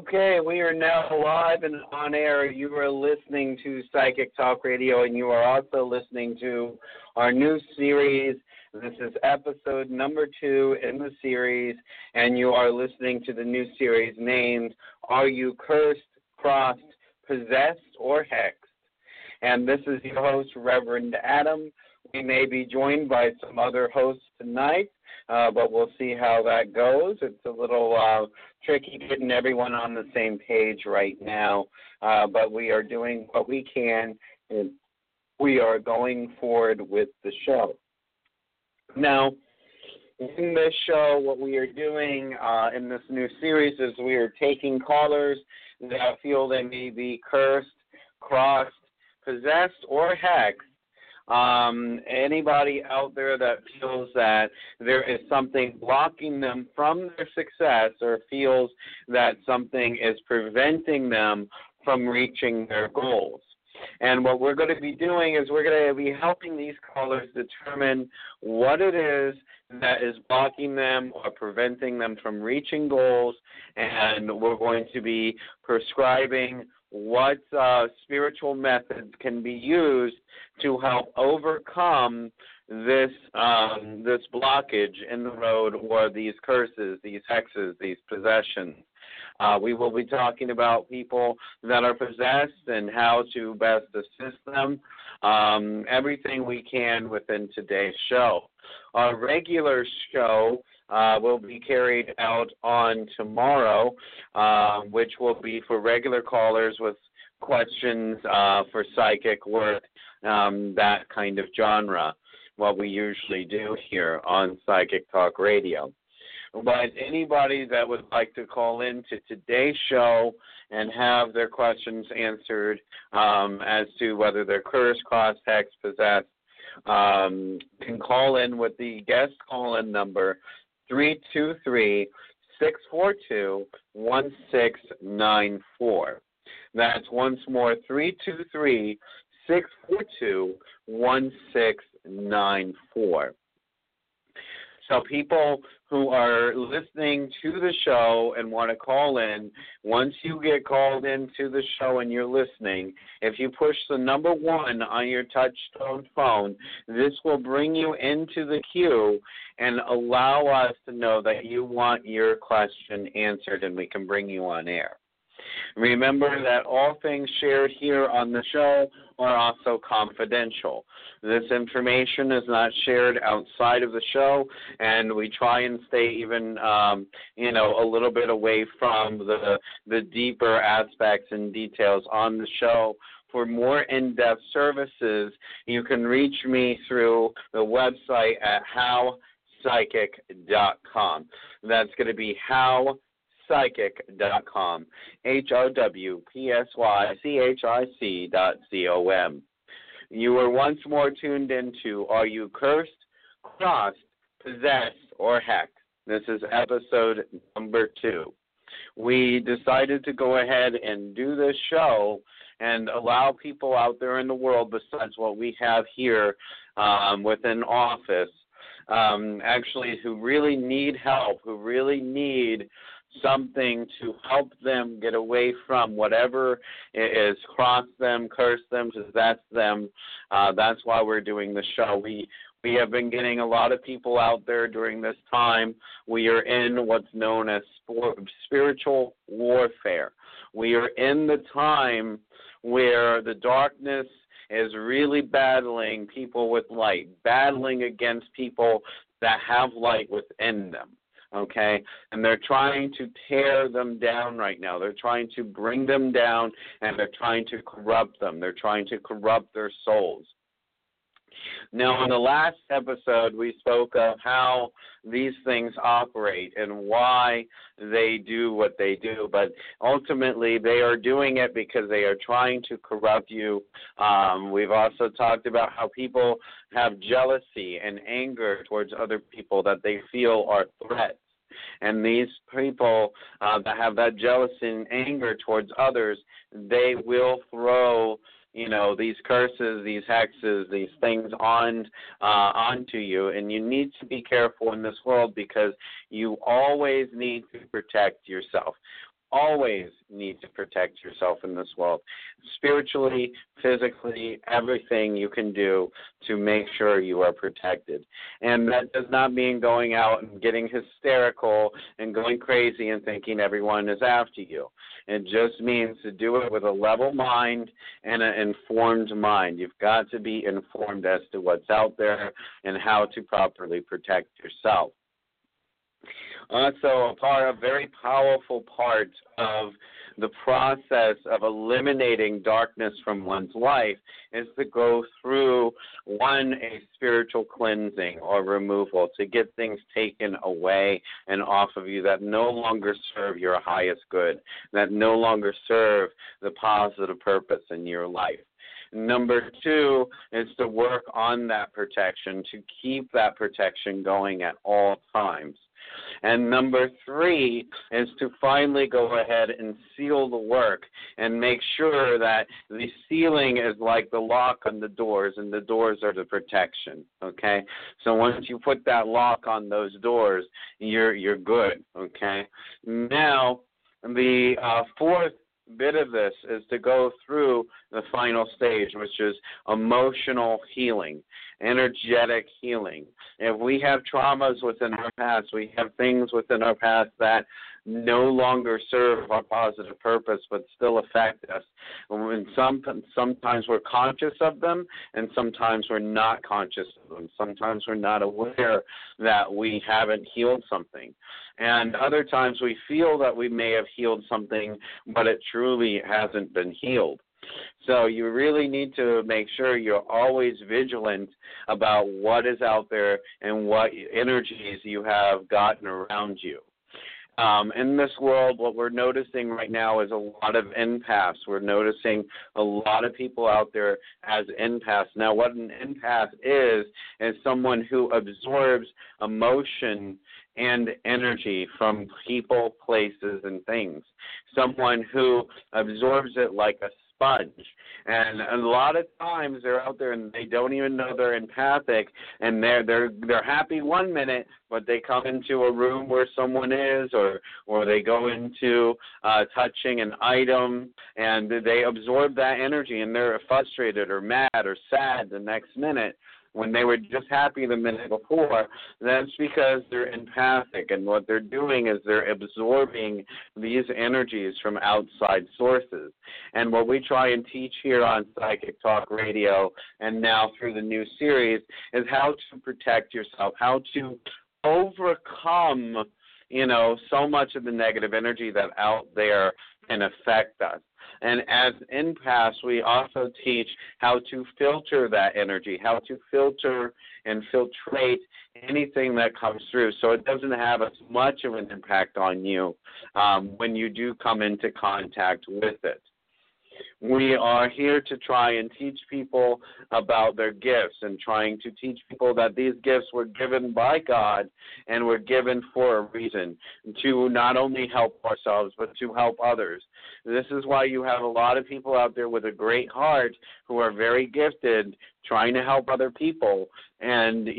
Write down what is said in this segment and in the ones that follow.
Okay, we are now live and on air. You are listening to Psychic Talk Radio, and you are also listening to our new series. This is episode number 2 in the series, and you are listening to the new series named Are You Cursed, Crossed, Possessed, or Hexed? And this is your host, Reverend Adam. We may be joined by some other hosts tonight, but we'll see how that goes. It's a little tricky getting everyone on the same page right now, but we are doing what we can, and we are going forward with the show. Now, in this show, what we are doing in this new series is we are taking callers that feel they may be cursed, crossed, possessed, or hexed. Anybody out there that feels that there is something blocking them from their success or feels that something is preventing them from reaching their goals. And what we're going to be doing is we're going to be helping these callers determine what it is that is blocking them or preventing them from reaching goals, and we're going to be prescribing what spiritual methods can be used to help overcome this blockage in the road, or these curses, these hexes, these possessions. We will be talking about people that are possessed and how to best assist them, everything we can within today's show. Our regular show will be carried out on tomorrow, which will be for regular callers with questions for psychic work, that kind of genre, what we usually do here on Psychic Talk Radio. But anybody that would like to call in to today's show and have their questions answered as to whether they're cursed, crossed, hexed, possessed, can call in with the guest call-in number 323-642-1694. That's once more 323-642-1694. So people who are listening to the show and want to call in, once you get called into the show and you're listening, if you push the number 1 on your touch-tone phone, this will bring you into the queue and allow us to know that you want your question answered, and we can bring you on air. Remember that all things shared here on the show are also confidential. This information is not shared outside of the show, and we try and stay even, a little bit away from the deeper aspects and details on the show. For more in-depth services, you can reach me through the website at howpsychic.com. That's going to be howpsychic.com, howpsychic.com. You are once more tuned into Are You Cursed, Crossed, Possessed, or Hexed? This is episode number 2. We decided to go ahead and do this show and allow people out there in the world, besides what we have here within office, actually who really need help, who really need something to help them get away from whatever is cross them, curse them, possess them. That's why we're doing the show. We have been getting a lot of people out there during this time. We are in what's known as spiritual warfare. We are in the time where the darkness is really battling people with light, battling against people that have light within them. Okay, and they're trying to tear them down right now. They're trying to bring them down, and they're trying to corrupt them. They're trying to corrupt their souls. Now, in the last episode, we spoke of how these things operate and why they do what they do, but ultimately they are doing it because they are trying to corrupt you. We've also talked about how people have jealousy and anger towards other people that they feel are threats. And these people that have that jealousy and anger towards others, they will throw these curses, these hexes, these things onto you. And you need to be careful in this world because you always need to protect yourself. always need to protect yourself in this world. Spiritually, physically, everything you can do to make sure you are protected. And that does not mean going out and getting hysterical and going crazy and thinking everyone is after you. It just means to do it with a level mind and an informed mind. You've got to be informed as to what's out there and how to properly protect yourself. Also, a very powerful part of the process of eliminating darkness from one's life is to go through, a spiritual cleansing or removal, to get things taken away and off of you that no longer serve your highest good, that no longer serve the positive purpose in your life. Number 2 is to work on that protection, to keep that protection going at all times. And number 3 is to finally go ahead and seal the work and make sure that the sealing is like the lock on the doors, and the doors are the protection, okay? So once you put that lock on those doors, you're good, okay? Now, the 4th bit of this is to go through the final stage, which is emotional healing, energetic healing. If we have traumas within our past, we have things within our past that no longer serve our positive purpose but still affect us. And sometimes we're conscious of them, and sometimes we're not conscious of them. Sometimes we're not aware that we haven't healed something. And other times we feel that we may have healed something, but it truly hasn't been healed. So you really need to make sure you're always vigilant about what is out there and what energies you have gotten around you. In this world, what we're noticing right now is a lot of empaths. We're noticing a lot of people out there as empaths. Now, what an empath is someone who absorbs emotion and energy from people, places, and things. Someone who absorbs it like a sponge. And a lot of times they're out there and they don't even know they're empathic, and they're happy one minute, but they come into a room where someone is, or they go into touching an item, and they absorb that energy, and they're frustrated or mad or sad the next minute when they were just happy the minute before. That's because they're empathic, and what they're doing is they're absorbing these energies from outside sources. And what we try and teach here on Psychic Talk Radio, and now through the new series, is how to protect yourself, how to overcome, so much of the negative energy that out there can affect us. And as empaths, we also teach how to filter that energy, how to filter and filtrate anything that comes through so it doesn't have as much of an impact on you when you do come into contact with it. We are here to try and teach people about their gifts, and trying to teach people that these gifts were given by God and were given for a reason, to not only help ourselves but to help others. This is why you have a lot of people out there with a great heart who are very gifted trying to help other people, and,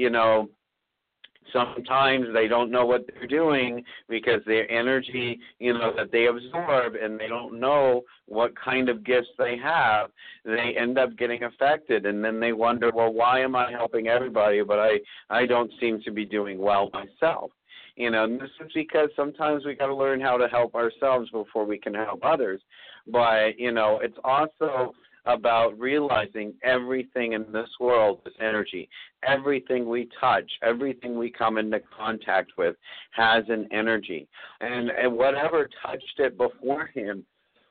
sometimes they don't know what they're doing because their energy, that they absorb, and they don't know what kind of gifts they have, they end up getting affected, and then they wonder, well, why am I helping everybody, but I don't seem to be doing well myself? And this is because sometimes we got to learn how to help ourselves before we can help others. But, it's also about realizing everything in this world is energy. Everything we touch, everything we come into contact with has an energy. And whatever touched it beforehand,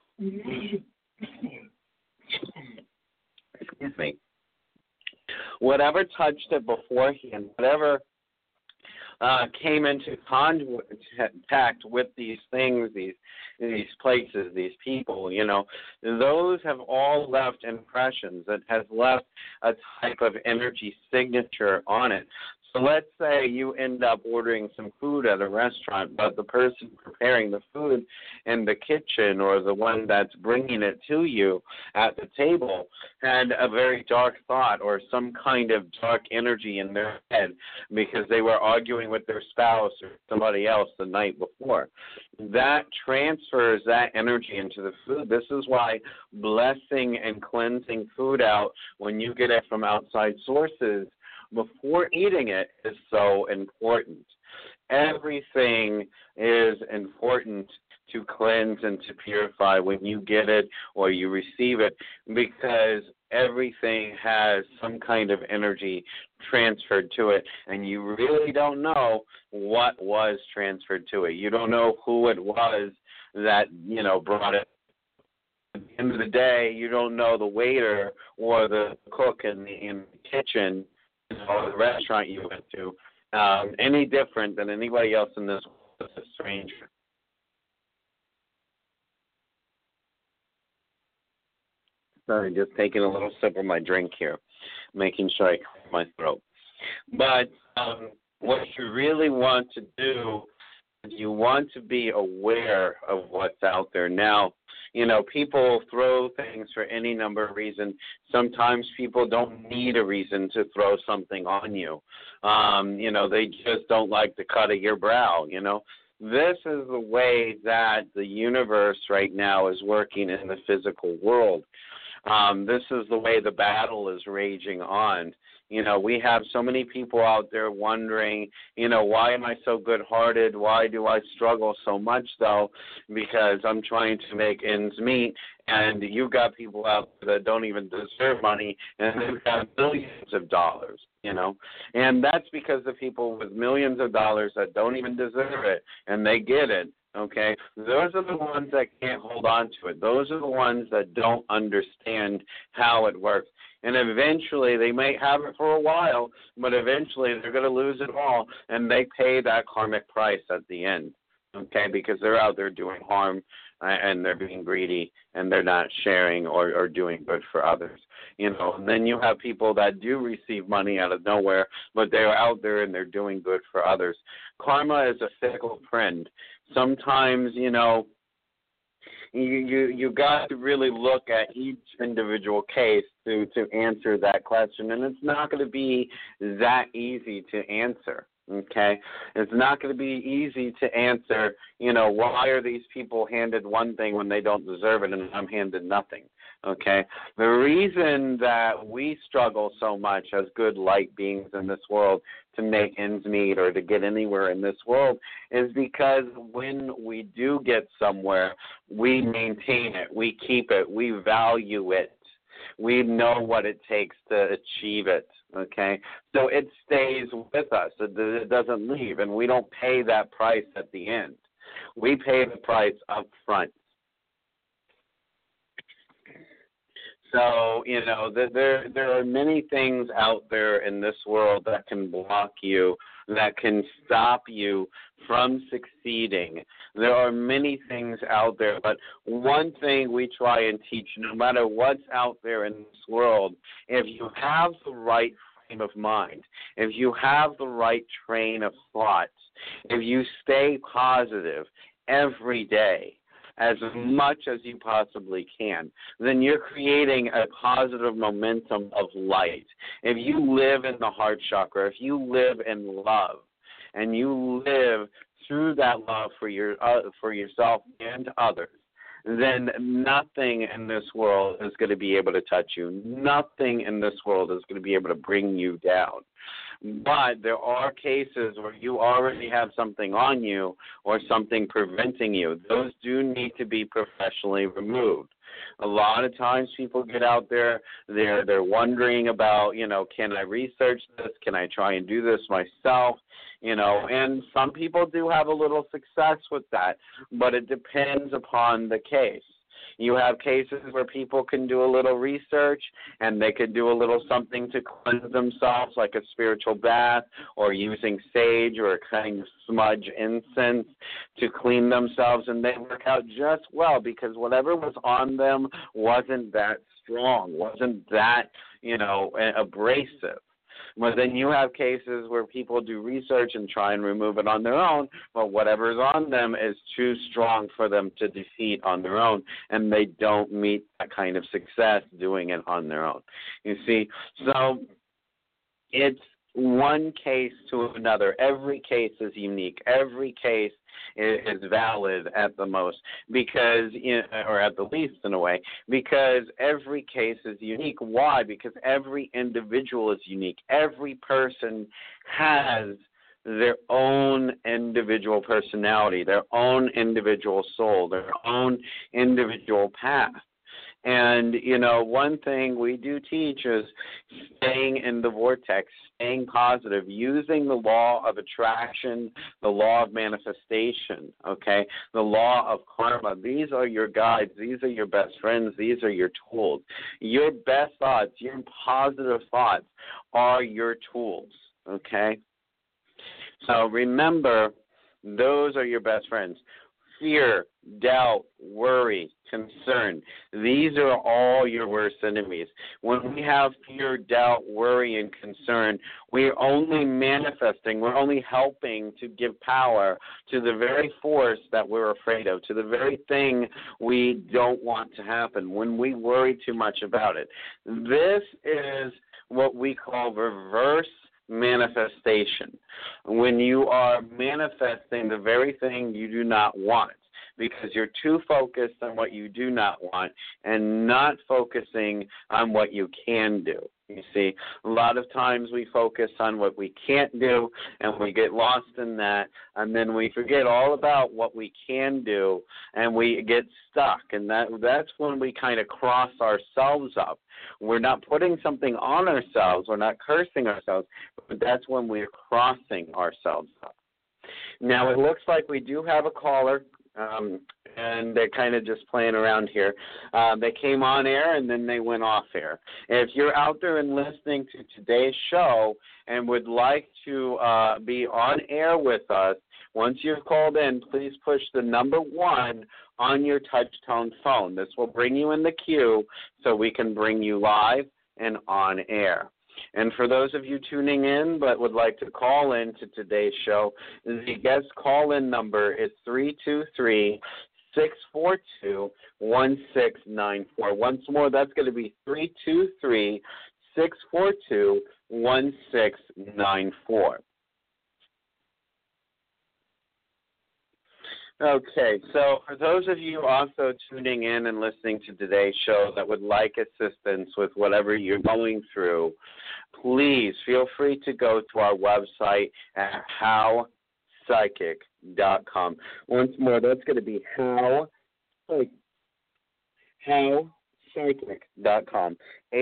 excuse me, whatever touched it beforehand, whatever came into contact with these things, these places, these people, those have all left impressions. That has left a type of energy signature on it. So let's say you end up ordering some food at a restaurant, but the person preparing the food in the kitchen or the one that's bringing it to you at the table had a very dark thought or some kind of dark energy in their head because they were arguing with their spouse or somebody else the night before. That transfers that energy into the food. This is why blessing and cleansing food out when you get it from outside sources before eating it is so important. Everything is important to cleanse and to purify when you get it or you receive it, because everything has some kind of energy transferred to it, and you really don't know what was transferred to it. You don't know who it was that, brought it. At the end of the day, you don't know the waiter or the cook in the kitchen or the restaurant you went to any different than anybody else in this world. Is a stranger. Sorry, just taking a little sip of my drink here, making sure I clear my throat. But what you really want to do is you want to be aware of what's out there. Now, people throw things for any number of reasons. Sometimes people don't need a reason to throw something on you. They just don't like the cut of your brow, This is the way that the universe right now is working in the physical world. This is the way the battle is raging on. We have so many people out there wondering, why am I so good-hearted? Why do I struggle so much, though? Because I'm trying to make ends meet, and you've got people out there that don't even deserve money, and they've got millions of dollars, And that's because the people with millions of dollars that don't even deserve it, and they get it. Okay, those are the ones that can't hold on to it. Those are the ones that don't understand how it works. And eventually, they may have it for a while, but eventually they're going to lose it all, and they pay that karmic price at the end, okay, because they're out there doing harm, and they're being greedy, and they're not sharing or doing good for others. And then you have people that do receive money out of nowhere, but they're out there and they're doing good for others. Karma is a fickle friend. Sometimes, you got to really look at each individual case to answer that question, and it's not going to be that easy to answer. Okay, it's not going to be easy to answer. Why are these people handed one thing when they don't deserve it, and I'm handed nothing? Okay, the reason that we struggle so much as good light beings in this world to make ends meet or to get anywhere in this world is because when we do get somewhere, we maintain it, we keep it, we value it. We know what it takes to achieve it, okay? So it stays with us. It doesn't leave, and we don't pay that price at the end. We pay the price up front. So, there are many things out there in this world that can block you, that can stop you from succeeding. There are many things out there, but one thing we try and teach, no matter what's out there in this world, if you have the right frame of mind, if you have the right train of thought, if you stay positive every day, as much as you possibly can, then you're creating a positive momentum of light. If you live in the heart chakra, if you live in love, and you live through that love for yourself and others, then nothing in this world is going to be able to touch you. Nothing in this world is going to be able to bring you down. But there are cases where you already have something on you or something preventing you. Those do need to be professionally removed. A lot of times people get out there, they're wondering about, can I research this? Can I try and do this myself? And some people do have a little success with that, but it depends upon the case. You have cases where people can do a little research and they could do a little something to cleanse themselves, like a spiritual bath or using sage or a kind of smudge incense to clean themselves, and they work out just well because whatever was on them wasn't that strong, wasn't that, abrasive. But then you have cases where people do research and try and remove it on their own, but whatever's on them is too strong for them to defeat on their own, and they don't meet that kind of success doing it on their own. You see, so it's one case to another. Every case is unique. Every case is valid at the most, because, or at the least in a way, because every case is unique. Why? Because every individual is unique. Every person has their own individual personality, their own individual soul, their own individual path. And, one thing we do teach is staying in the vortex, staying positive, using the law of attraction, the law of manifestation, okay, the law of karma. These are your guides. These are your best friends. These are your tools. Your best thoughts, your positive thoughts are your tools, okay? So remember, those are your best friends. Fear, doubt, worry, concern. These are all your worst enemies. When we have fear, doubt, worry, and concern, we're only manifesting, we're only helping to give power to the very force that we're afraid of, to the very thing we don't want to happen when we worry too much about it. This is what we call reverse manifestation, when you are manifesting the very thing you do not want, because you're too focused on what you do not want and not focusing on what you can do. You see, a lot of times we focus on what we can't do, and we get lost in that, and then we forget all about what we can do, and we get stuck, and that's when we kind of cross ourselves up. We're not putting something on ourselves, we're not cursing ourselves, but that's when we're crossing ourselves up. Now, it looks like we do have a caller. And they're kind of just playing around here. They came on air and then they went off air. If you're out there and listening to today's show and would like to be on air with us, once you've called in, please push the number 1 on your touch-tone phone. This will bring you in the queue so we can bring you live and on air. And for those of you tuning in but would like to call in to today's show, the guest call-in number is 323-642-1694. Once more, that's going to be 323-642-1694. Okay, so for those of you also tuning in and listening to today's show that would like assistance with whatever you're going through, please feel free to go to our website at howpsychic.com. Once more, that's going to be howpsychic.com.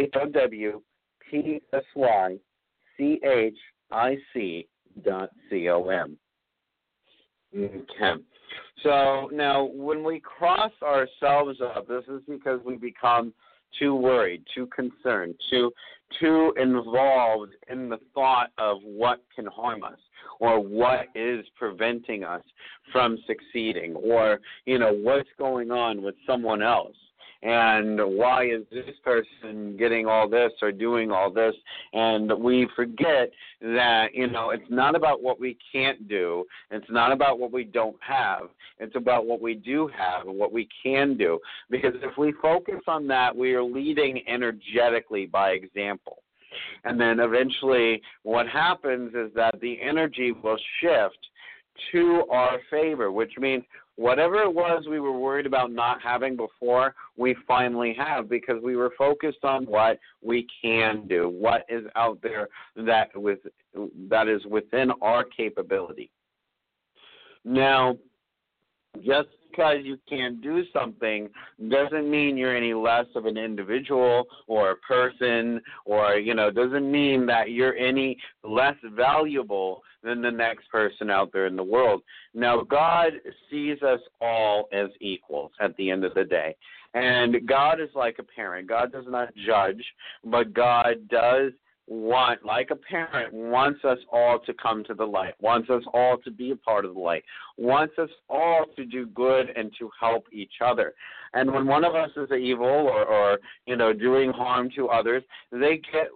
howpsychic.com. Okay. So now when we cross ourselves up, this is because we become too worried, too concerned, too involved in the thought of what can harm us or what is preventing us from succeeding, or, what's going on with someone else. And why is this person getting all this or doing all this? And we forget that, it's not about what we can't do. It's not about what we don't have. It's about what we do have and what we can do. Because if we focus on that, we are leading energetically by example. And then eventually what happens is that the energy will shift to our favor, which means whatever it was we were worried about not having before, we finally have, because we were focused on what we can do, what is out there that is within our capability. Now, just because you can do something doesn't mean you're any less of an individual or a person, or, doesn't mean that you're any less valuable than the next person out there in the world. Now, God sees us all as equals at the end of the day. And God is like a parent. God does not judge, but God does want, like a parent, wants us all to come to the light, wants us all to be a part of the light, wants us all to do good and to help each other. And when one of us is evil or doing harm to others, they get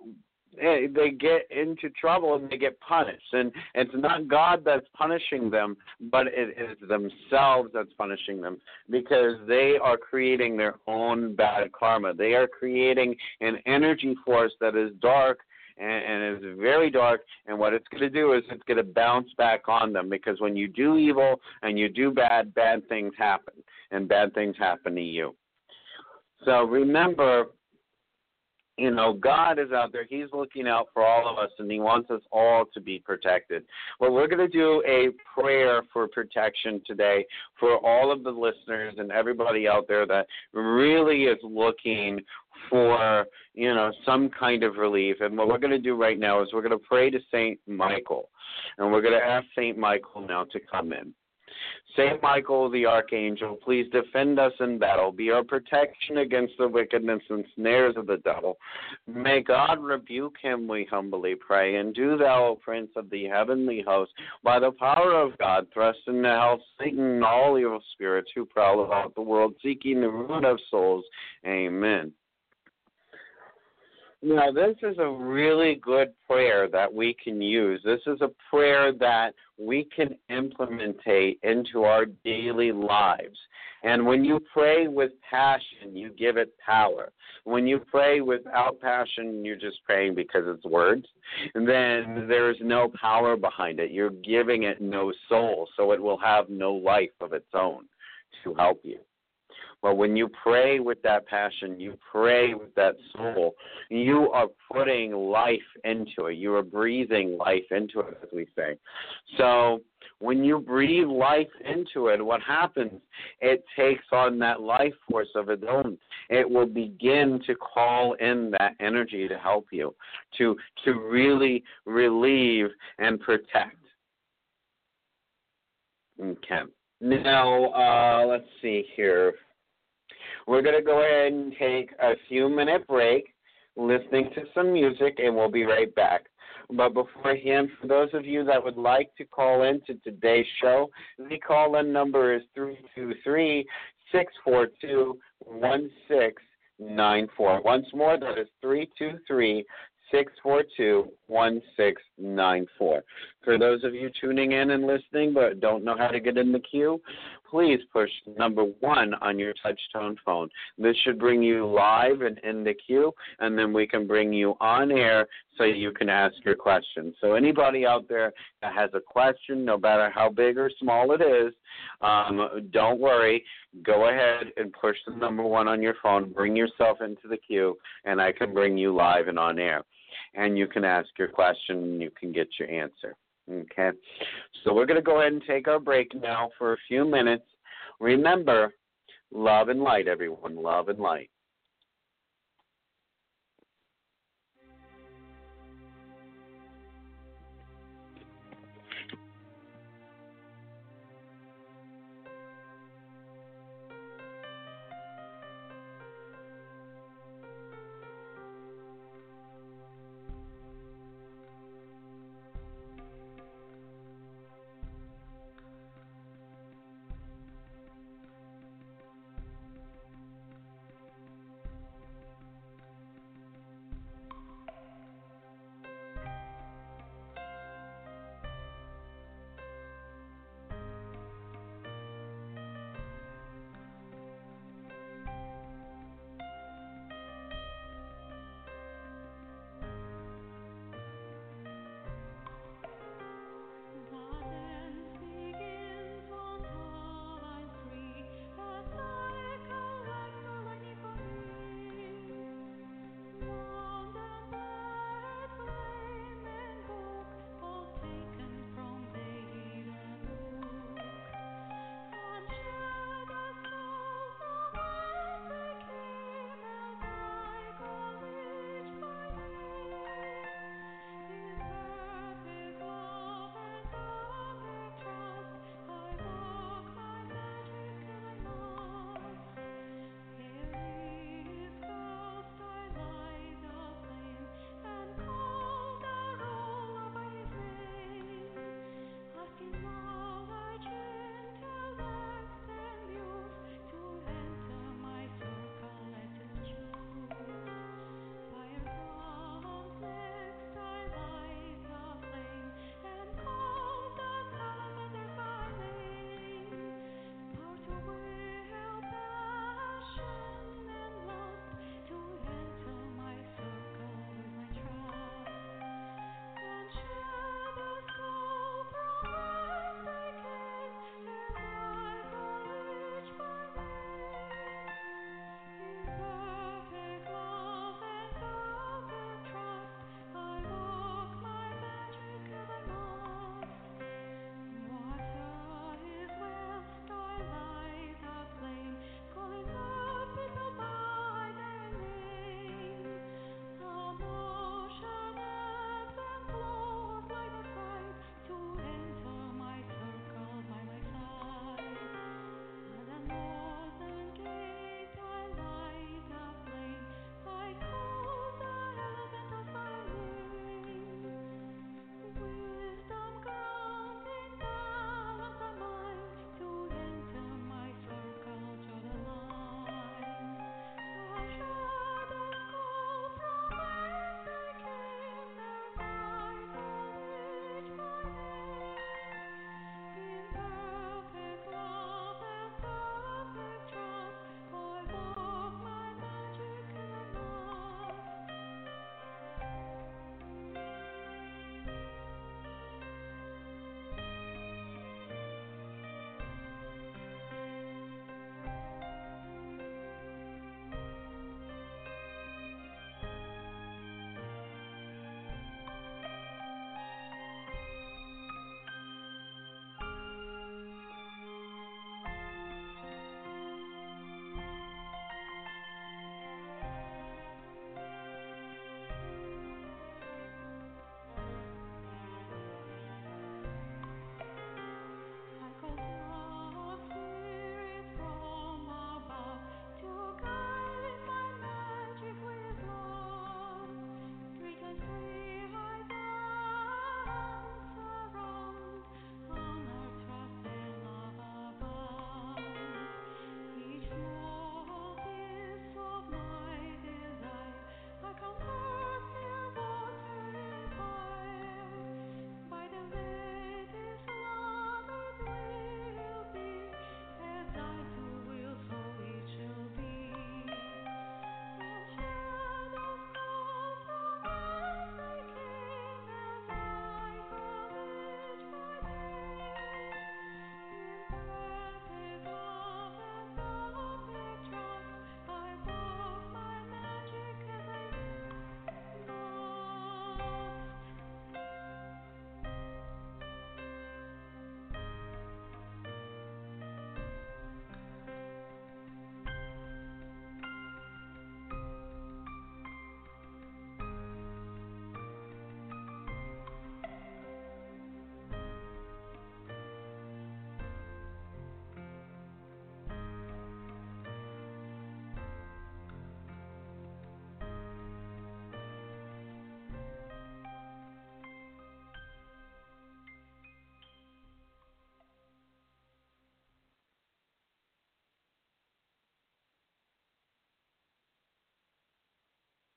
they get into trouble and they get punished. And it's not God that's punishing them, but it is themselves that's punishing them because they are creating their own bad karma. They are creating an energy force that is dark and is very dark, and what it's going to do is it's going to bounce back on them because when you do evil and you do bad, bad things happen, and bad things happen to you. So remember, God is out there. He's looking out for all of us, and he wants us all to be protected. Well, we're going to do a prayer for protection today for all of the listeners and everybody out there that really is looking for, some kind of relief. And what we're going to do right now is we're going to pray to St. Michael, and we're going to ask St. Michael now to come in. Saint Michael the Archangel, please defend us in battle. Be our protection against the wickedness and snares of the devil. May God rebuke him, we humbly pray. And do thou, O Prince of the heavenly host, by the power of God, thrust into hell Satan and all evil spirits who prowl about the world, seeking the ruin of souls. Amen. Now, this is a really good prayer that we can use. This is a prayer that we can implement into our daily lives. And when you pray with passion, you give it power. When you pray without passion, you're just praying because it's words, then there's no power behind it. You're giving it no soul, so it will have no life of its own to help you. But when you pray with that passion, you pray with that soul, you are putting life into it. You are breathing life into it, as we say. So when you breathe life into it, what happens? It takes on that life force of its own. It will begin to call in that energy to help you, to really relieve and protect. Okay. Now, let's see here. We're going to go ahead and take a few-minute break, listening to some music, and we'll be right back. But beforehand, for those of you that would like to call in to today's show, the call-in number is 323-642-1694. Once more, that is 323-642-1694. For those of you tuning in and listening but don't know how to get in the queue, please push number 1 on your touch-tone phone. This should bring you live and in the queue, and then we can bring you on air so you can ask your question. So anybody out there that has a question, no matter how big or small it is, don't worry. Go ahead and push the number 1 on your phone. Bring yourself into the queue, and I can bring you live and on air. And you can ask your question, and you can get your answer. Okay? So we're going to go ahead and take our break now for a few minutes. Remember, love and light, everyone. Love and light.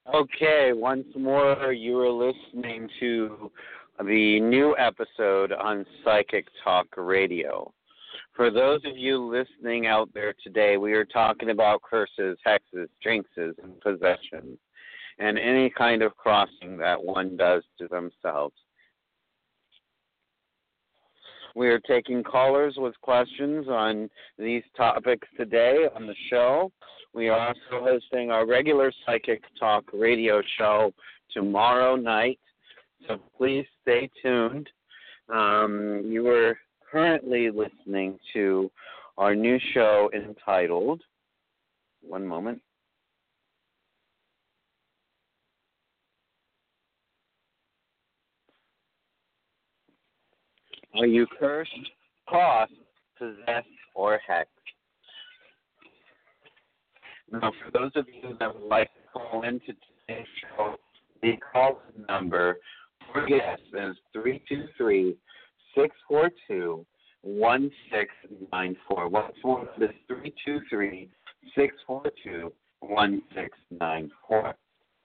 Okay, once more, you are listening to the new episode on Psychic Talk Radio. For those of you listening out there today, we are talking about curses, hexes, jinxes, and possessions, and any kind of crossing that one does to themselves. We are taking callers with questions on these topics today on the show. We are also hosting our regular Psychic Talk radio show tomorrow night, so please stay tuned. You are currently listening to our new show entitled, one moment. Are you cursed, crossed, possessed, or hexed? Now, for those of you that would like to call into today's show, the call number for guests is 323-642-1694. Once more, this is 323-642-1694.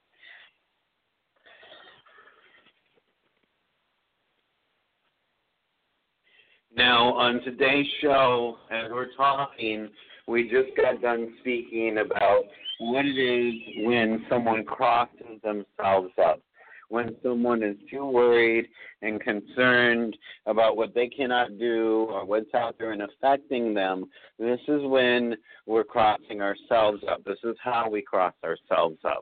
Now, on today's show, as we're talking, we just got done speaking about what it is when someone crosses themselves up, when someone is too worried and concerned about what they cannot do or what's out there and affecting them. This is when we're crossing ourselves up. This is how we cross ourselves up.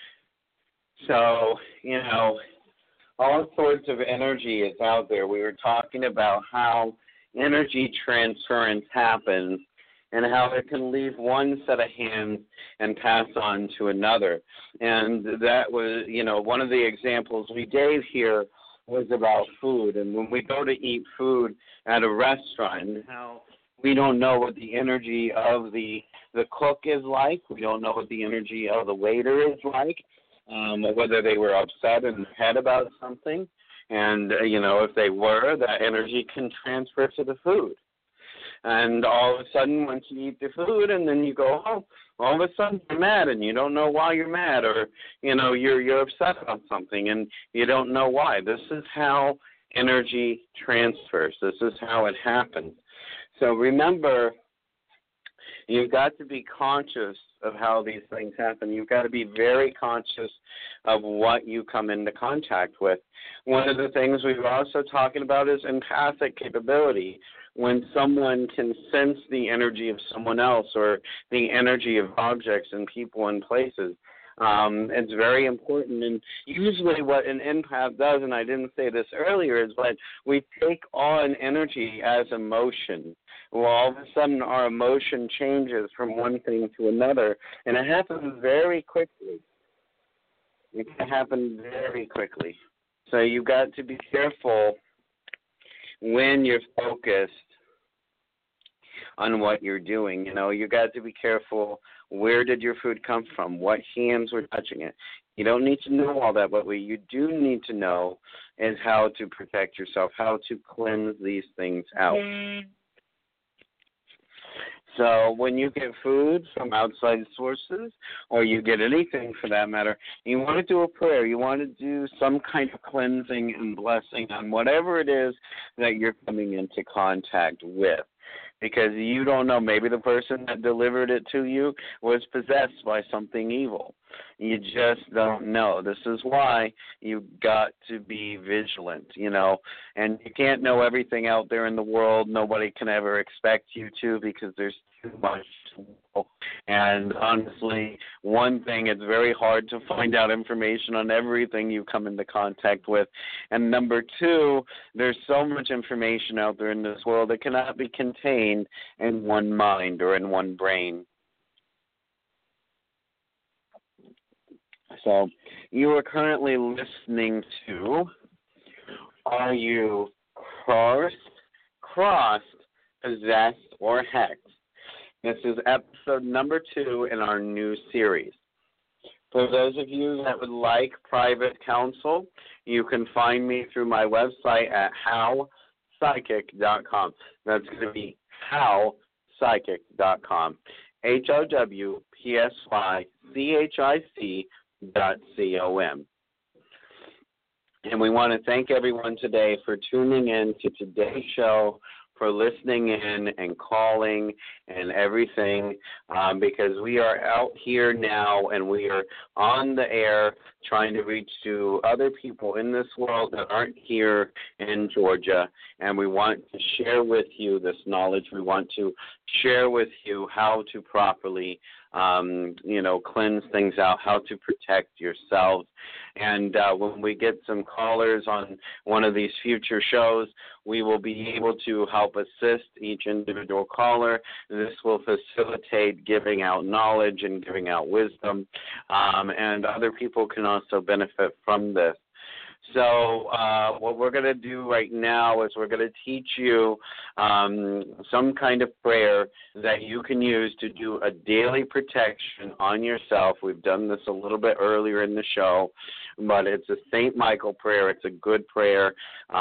So, all sorts of energy is out there. We were talking about how energy transference happens and how it can leave one set of hands and pass on to another. And that was, one of the examples we gave here was about food. And when we go to eat food at a restaurant, how we don't know what the energy of the cook is like. We don't know what the energy of the waiter is like. Whether they were upset in their head about something. And, if they were, that energy can transfer to the food. And all of a sudden, once you eat the food and then you go home, all of a sudden you're mad and you don't know why you're mad, or, you're upset about something and you don't know why. This is how energy transfers. This is how it happens. So remember, you've got to be conscious of how these things happen. You've got to be very conscious of what you come into contact with. One of the things we've also talking about is empathic capability. When someone can sense the energy of someone else or the energy of objects and people and places, it's very important. And usually what an empath does, and I didn't say this earlier, is that we take on energy as emotion. Well, all of a sudden our emotion changes from one thing to another, and it happens very quickly. It can happen very quickly. So you've got to be careful when you're focused on what you're doing. You got to be careful. Where did your food come from? What hands were touching it? You don't need to know all that, but what you do need to know is how to protect yourself, how to cleanse these things out. So when you get food from outside sources, or you get anything for that matter, you want to do a prayer. You want to do some kind of cleansing and blessing on whatever it is that you're coming into contact with. Because you don't know, maybe the person that delivered it to you was possessed by something evil. You just don't know. This is why you've got to be vigilant, and you can't know everything out there in the world. Nobody can ever expect you to, because there's too much to know. And honestly, one thing, it's very hard to find out information on everything you come into contact with. And number two, there's so much information out there in this world that cannot be contained in one mind or in one brain. So you are currently listening to Are You Cursed, Crossed, Possessed, or Hexed? This is episode number 2 in our new series. For those of you that would like private counsel, you can find me through my website at howpsychic.com. That's going to be howpsychic.com. HOWPSYCHIC And we want to thank everyone today for tuning in to today's show, for listening in and calling and everything, because we are out here now and we are on the air trying to reach to other people in this world that aren't here in Georgia, and we want to share with you this knowledge. We want to share with you how to properly cleanse things out, how to protect yourselves. And when we get some callers on one of these future shows, we will be able to help assist each individual caller. This will facilitate giving out knowledge and giving out wisdom, and other people can also benefit from this. So what we're going to do right now is we're going to teach you some kind of prayer that you can use to do a daily protection on yourself. We've done this a little bit earlier in the show, but it's a St. Michael prayer. It's a good prayer.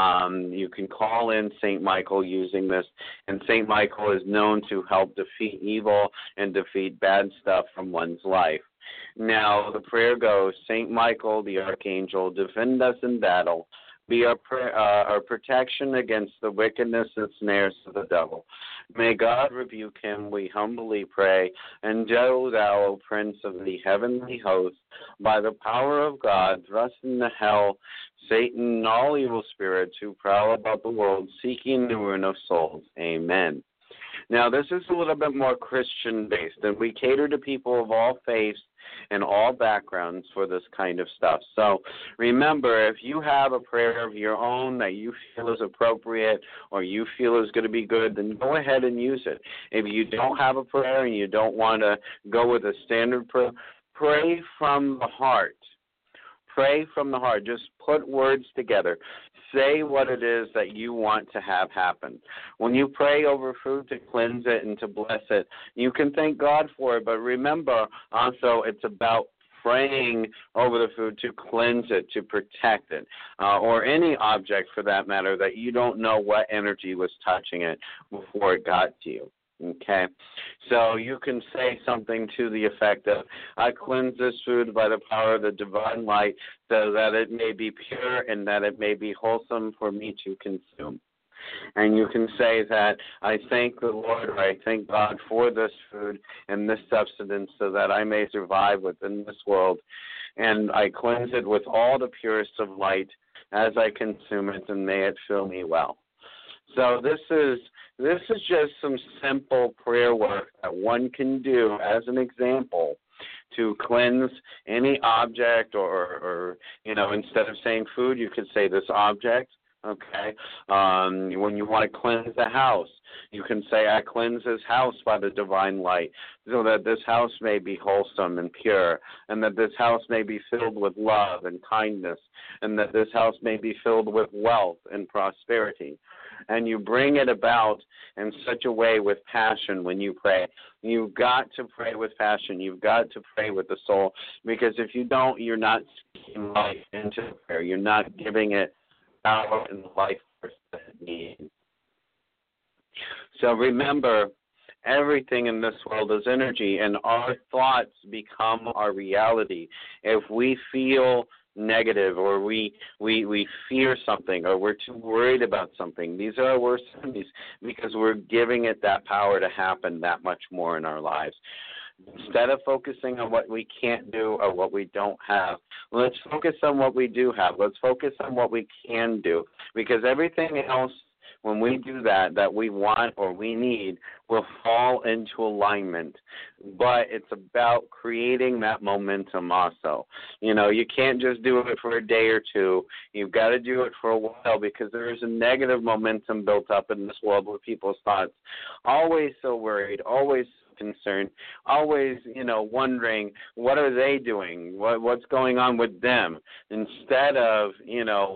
You can call in St. Michael using this, and St. Michael is known to help defeat evil and defeat bad stuff from one's life. Now, the prayer goes, St. Michael, the Archangel, defend us in battle. Be our protection against the wickedness and snares of the devil. May God rebuke him, we humbly pray. And do thou, O Prince of the heavenly host, by the power of God, thrust into hell Satan and all evil spirits who prowl about the world, seeking the ruin of souls. Amen. Now, this is a little bit more Christian-based, and we cater to people of all faiths and all backgrounds for this kind of stuff. So remember, if you have a prayer of your own that you feel is appropriate or you feel is going to be good, then go ahead and use it. If you don't have a prayer and you don't want to go with a standard prayer, pray from the heart. Pray from the heart. Just put words together. Say what it is that you want to have happen. When you pray over food to cleanse it and to bless it, you can thank God for it. But remember, also, it's about praying over the food to cleanse it, to protect it, or any object for that matter that you don't know what energy was touching it before it got to you. Okay, so you can say something to the effect of, I cleanse this food by the power of the divine light so that it may be pure and that it may be wholesome for me to consume. And you can say that I thank the Lord, or I thank God for this food and this substance so that I may survive within this world. And I cleanse it with all the purest of light as I consume it, and may it fill me well. So this is just some simple prayer work that one can do as an example to cleanse any object, or instead of saying food, you could say this object. Okay. When you want to cleanse the house, you can say, I cleanse this house by the divine light, so that this house may be wholesome and pure, and that this house may be filled with love and kindness, and that this house may be filled with wealth and prosperity. And you bring it about in such a way with passion when you pray. You've got to pray with passion. You've got to pray with the soul, because if you don't, you're not speaking life into the prayer. You're not giving it power and life force that it needs. So remember, everything in this world is energy, and our thoughts become our reality. If we feel negative, or we fear something, or we're too worried about something, these are our worst enemies, because we're giving it that power to happen that much more in our lives. Instead of focusing on what we can't do or what we don't have, let's focus on what we do have. Let's focus on what we can do, because everything else, when we do that we want or we need, will fall into alignment. But it's about creating that momentum also. You can't just do it for a day or two. You've got to do it for a while, because there is a negative momentum built up in this world with people's thoughts. Always so worried, always concerned, always, wondering, what are they doing? What's going on with them? Instead of,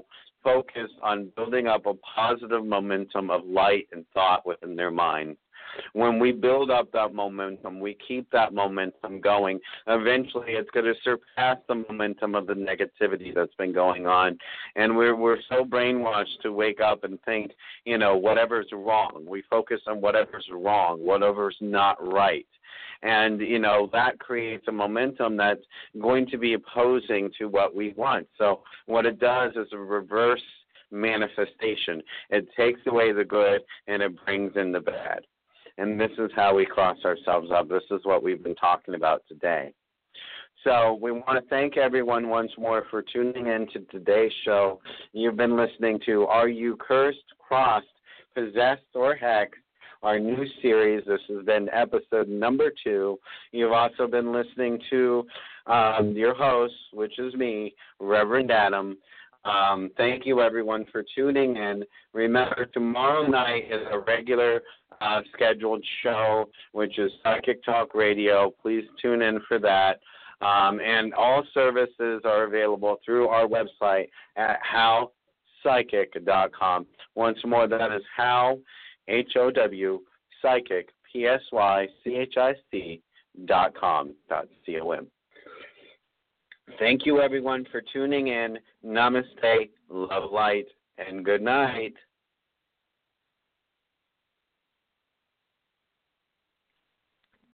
focus on building up a positive momentum of light and thought within their mind. when we build up that momentum, we keep that momentum going, eventually it's going to surpass the momentum of the negativity that's been going on. And we're so brainwashed to wake up and think, whatever's wrong. We focus on whatever's wrong, whatever's not right. And, that creates a momentum that's going to be opposing to what we want. So what it does is a reverse manifestation. It takes away the good and it brings in the bad. And this is how we cross ourselves up. This is what we've been talking about today. So we want to thank everyone once more for tuning in to today's show. You've been listening to Are You Cursed, Crossed, Possessed, or Hexed? Our new series. This has been episode number 2. You've also been listening to your host, which is me, Reverend Adam. Thank you, everyone, for tuning in. Remember, tomorrow night is a regular scheduled show, which is Psychic Talk Radio. Please tune in for that. And all services are available through our website at howpsychic.com. Once more, that is how, HOW, psychic, PSYCHIC.com. .com. Thank you, everyone, for tuning in. Namaste, love, light, and good night.